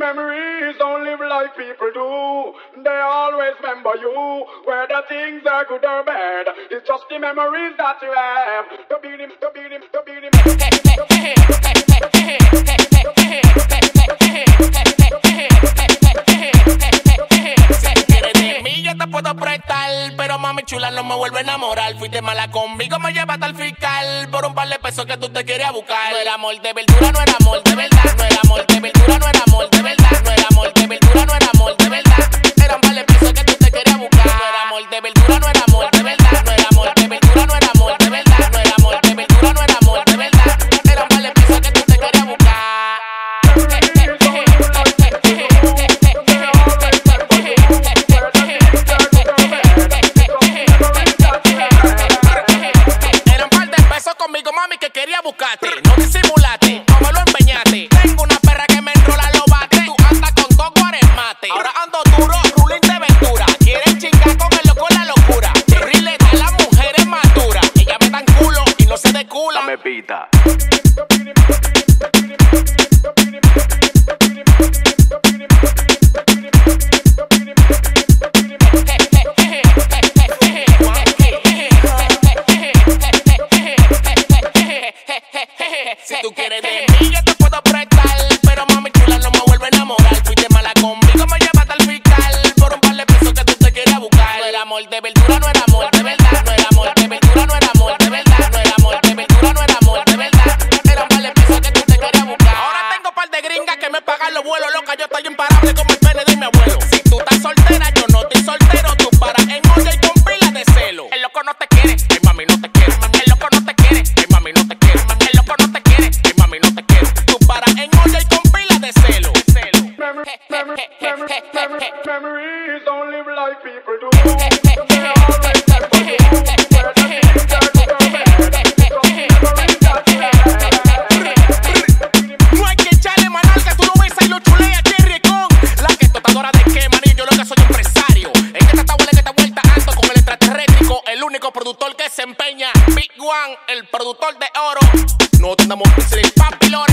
Memories don't live like people do. They always remember you. Whether things are good or bad, it's just the memories that you have. To be them, to be them, to be them. Si quieres de mí yo te puedo prestar, pero mami chula no me vuelve a enamorar. Fuiste mala conmigo, me llevaste al fiscal por un par de pesos que tú te querías buscar. No era amor de verdura, no era amor de verdad. No era amor de verdura, no era amor de verdad. No era amor de verdura, no era amor de verdad. Era un par de pesos que tú te querías buscar. No era amor de verdura, no era amor de verdad. No era amor de verdura, no era amor de verdad. No era amor de verdura, no era amor de verdad. Era un par de pesos que tú te querías buscar. Conmigo, mami, que quería buscarte. No disimulaste, no me lo empeñaste. Tengo una perra que me enrola los bates. Tú andas con dos guaremates. Ahora ando duro, ruling de ventura. Quieren chingar con el loco en la locura. Terrible de las mujeres maduras. Ellas me dan culo y no se deculan. Dame pita. Si tú quieres de mí, yo te puedo prestar, pero mami chula no me vuelve a enamorar. Fuiste mala conmigo, me llevaste al fiscal por un par de pesos que tú te querías buscar. No era amor de verdura, no era amor de verdad. No era amor de verdura, no era amor de verdad. No era amor de verdura, no era amor de verdad. Era un par de pesos que tú te querías buscar. Ahora tengo un par de gringas que me pagan los vuelos, loca, yo estoy imparable como el pene de mi abuelo. Si tú estás soltera, yo no estoy soltero. Tú paras en olla y con pila de celo. El loco no te quiere, el mami no te quiere. El loco no te quiere, el mami no te quiere. El loco no te quiere, el mami no te quiere. Tú paras en olla y con pila de celo. Memories don't live like people do. They always remember you. Whether things are good or bad, it's just the memories that you have. No hay que echarle manal que tú no ves ahí lo chulea Cherry con la que es tostadora de quema, ni yo lo que soy empresario. En esta tabla que esta vuelta ando con el extraterrétrico, el único productor que se empeña. Big One, el productor de oro. No tenemos papi Lora.